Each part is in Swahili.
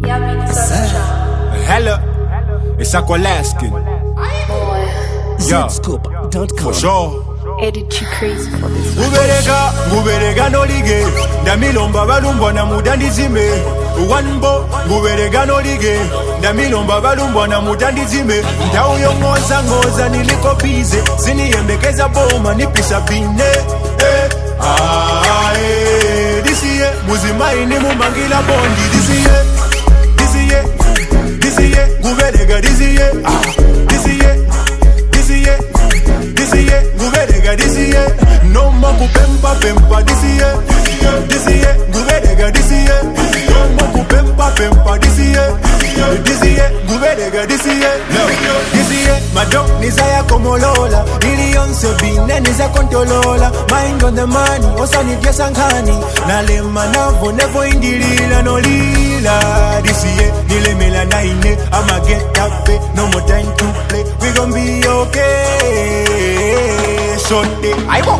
Hella, it's Aqualaskin. Zscope.com. For sure. Edit you crazy for this. Nguberega no lige. Ndamilomba balumbwa na mudandizime. Nguberega no lige. Ndamilomba balumbwa na mudandizime. Ndauyo ngoza niliko bize. Siniyembekeza boma nipisa bine. Disiye muzima ini mumangila bondi. Disiye nguberega disiye. Disiye nguberega disiye. No maku pempa disiye. Nguberega disiye. No maku pempa disiye. Nguberega disiye. Disiye madok nizaya komolola. Ilionse bine niza kontolola. Mind on the money osani pyesankani. Nalema navo nevo indilila no lila. Disiye nilemela naine. I'ma get up, no more time to play. We gon' be okay. Shorty, I won't.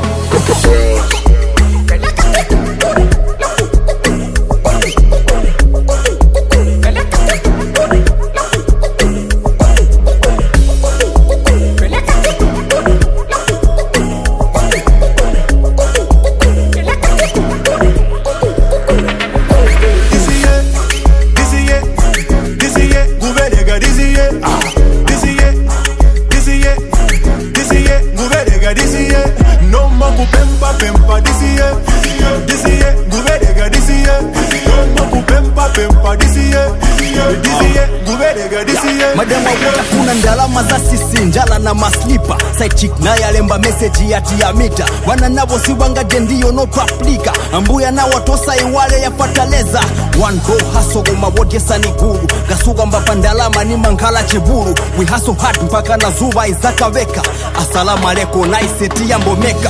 No maku pempa disiye. Nguberega disiye. No maku pempa disiye. Nguberega disiye. Madama kuna ndalama za sisi njala na maslipa. Side chick na yalemba message ya tiamita. Wana nabo siwanga jendio no paplika. Ambuya na watosa iwale ya fataleza. One go hustle goma wote sani guru. Gasuga mbapa ndalama ni mangala cheburu. We hustle hard mpaka na zuba izaka weka. Asalamu alaikum na iseti ya mbomeka.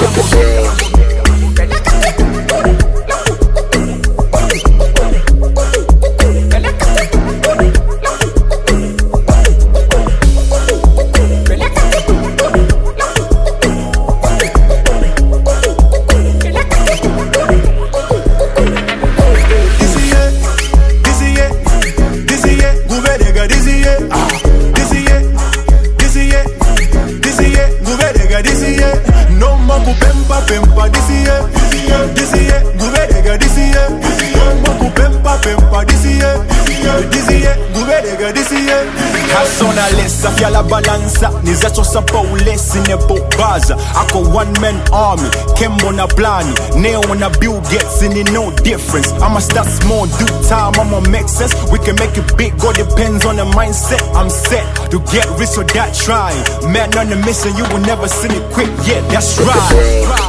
No maku pempa disiye. Nguberega disiye. No maku pempa disiye. Nguberega disiye. Hasona lesa fyala balansa. Nizachosa paulesi nebo baza. Ako one man army. Kembo na plani. Neo na Bill Gates and it no difference. I'ma start small, do time, I'ma make sense. We can make it big, all depends on the mindset. I'm set to get rich or that trying. Man on the mission, you will never see me quit. Yeah, that's right.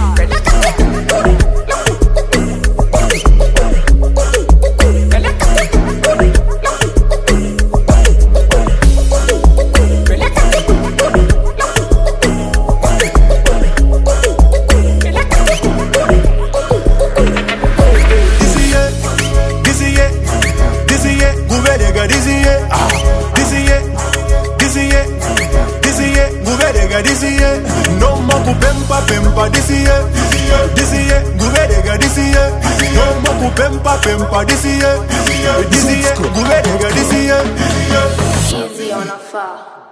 Disiye, no maku pempa disiye. Nguberega disiye. No maku pempa disiye. Nguberega disiye. Easy on a far.